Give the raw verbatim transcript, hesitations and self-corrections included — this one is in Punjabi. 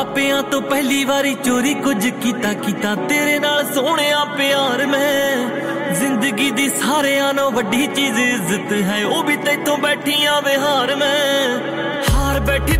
ਮਾਪਿਆਂ ਤੋਂ ਪਹਿਲੀ ਵਾਰੀ ਚੋਰੀ ਕੁਝ ਕੀਤਾ ਕੀਤਾ ਤੇਰੇ ਨਾਲ ਸੋਹਣਿਆ ਪਿਆਰ ਮੈਂ ਜ਼ਿੰਦਗੀ ਦੀ ਸਾਰਿਆਂ ਨਾਲੋਂ ਵੱਡੀ ਚੀਜ਼ ਇੱਜ਼ਤ ਹੈ ਉਹ ਵੀ ਤੈਥੋਂ ਬੈਠੀਆਂ ਵਿਹਾਰ ਮੈਂ ਹਾਰ ਬੈਠੀ